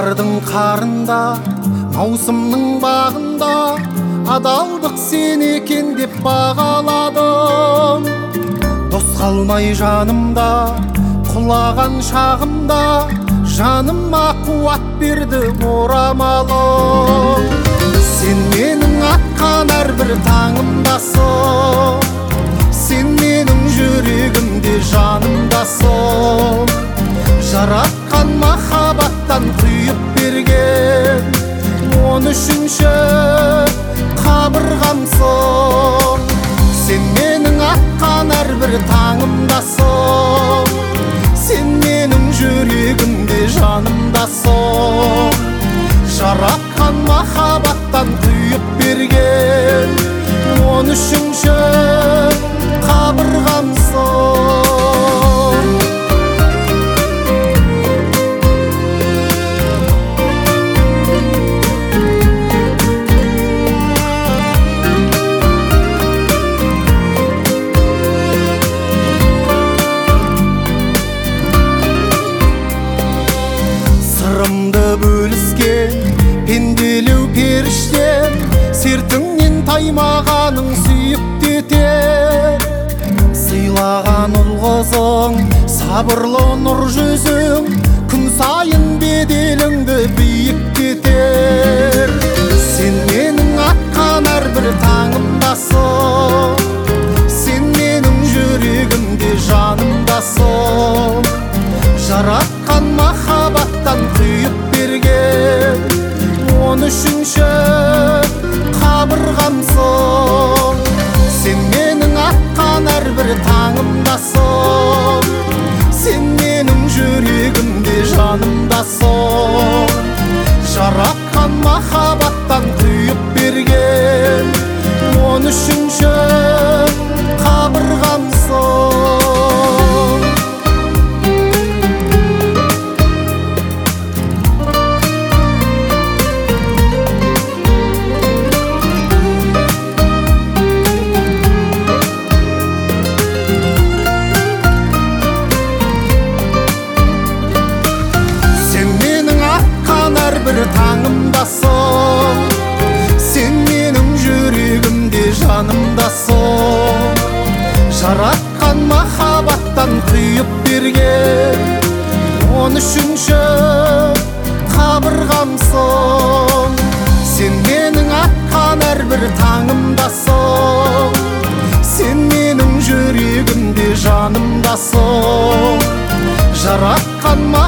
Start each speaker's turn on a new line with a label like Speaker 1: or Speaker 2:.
Speaker 1: Қардың қарында, маусымның бағында адалдық сен екен деп бағаладым. Дос қалмай жанымда, құлаған шағымда жаныма қуат берді орамалым. Сен менің атқан әрбір таңымдасың, сен менің жүрегімде жанымдасың. Жаратқан махаббаттан құйып берген 13-ші қабырғамсың. Сен менің атқан әрбір таңымдасың, сен менің жүрегімде жанымдасың. Жаратқан махаббаттан құйып берген 13-ші қабырғамсың. Сырымды бөліскен пенделеу періштем, сертіңнен таймағаның сүйікті етер. Сыйлаған ұл қызың, сабырлы нұр жүзің, күн сайын беделіңді биік етер. Сен менің атқан әрбір таңымдасың, сен менің жүрегімде жанымдасың. Жаратқан махаббаттан құйып берген 13-ші қабырғамсың. Сен менің атқан әрбір таңымдасың, сен менің жүрегімде жанымдасың. Жаратқан махаббаттан құйып берген 13-ші қабырғамсың. Бір таңымдасың, сен менің жүрегімде жанымдасың. Жаратқан махаббаттан құйып берген 13-ші қабырғамсың. Сен менің атқан әрбір таңымдасың, сен менің жүрегімде жанымдасың. Жаратқан